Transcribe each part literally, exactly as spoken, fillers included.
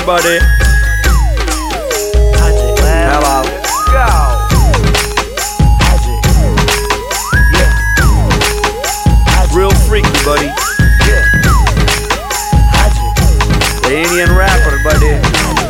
everybody. Hello. Real freaky, buddy. The Indian rapper, buddy.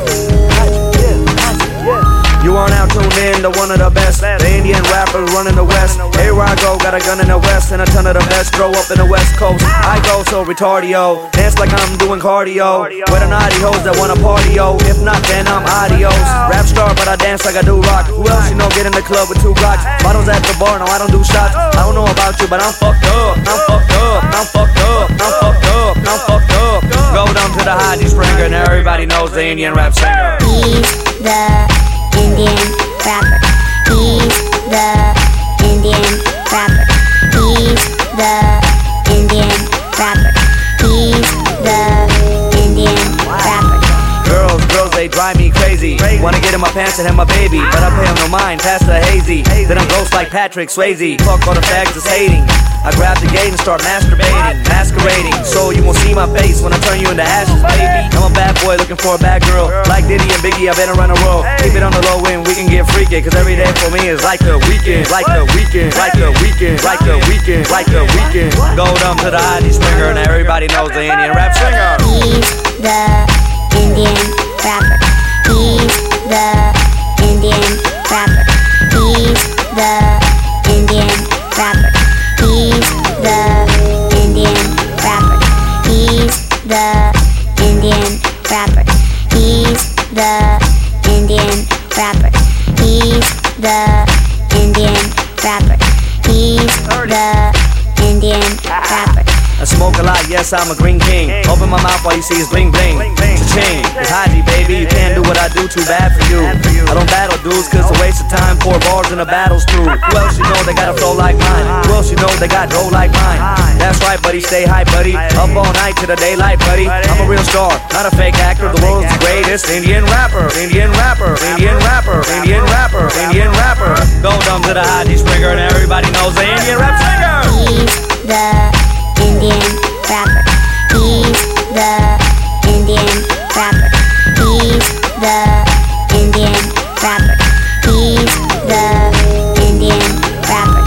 You on out tuned in to one of the best, the Indian rappers running the West. Here I go, got a gun in the West and a ton of the best. Grow up in the West Coast, I go so retardio. Dance like I'm doing cardio. With the naughty hoes that wanna party, yo. If not, then I'm adios. Rap star, but I dance like I do rock. Who else you know get in the club with two Glocks? Bottles at the bar, no I don't do shots. I don't know about you, but I'm fucked up. I'm fucked up, I'm fucked up, I'm fucked up, I'm fucked up. Go down to the Haji Springer, and everybody knows the Indian rap singer. He's the Indian rapper. He's the Indian rapper. He's the Indian rapper. He's the Indian rapper. Girls, girls, they drive me crazy. Wanna get in my pants and have my baby, but I pay them no mind, pass the hazy. Then I'm ghost like Patrick Swayze. Fuck all the fags that's hating. I grab the gate and start masturbating, masquerading. So you won't see my face when I turn you into ashes, baby. I'm a bad boy looking for a bad girl. Like Diddy and Biggie, I better run a roll. Keep it on the low end, we can get freaky. Cause every day for me is like the weekend. Like the weekend, like the weekend, like the weekend, like the weekend. Go down to the Haji Springer, and everybody knows the Indian rap singer. He's the Indian rapper. He's the Indian rapper. He's the Indian rapper. He's the Indian rapper. He's the Indian rapper. He's the Indian rapper. He's the Indian rapper. He's the Indian rapper. I smoke a lot, yes, I'm a green king. Open my mouth while you see his bling bling. Cha-ching, it's Haji, baby, you can't do what I do, too bad for you. I don't battle dudes, cause it's a waste of time. Four bars in a battle's through. Who else you know they got a flow like mine? Who else you know they got dough like mine? That's right, buddy, stay high, buddy. Up all night to the daylight, buddy. I'm a real star, not a fake actor. The world's greatest Indian rapper. Indian rapper, Indian rapper, Indian rapper, Indian rapper. Go dumb to the Haji Springer, and everybody knows the Indian rap singer. He's the Indian rapper. He's the Indian rapper. He's the Indian rapper. He's the Indian rapper.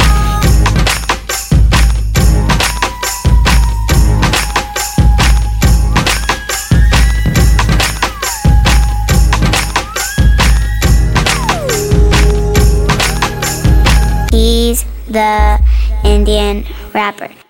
He's the Indian rapper.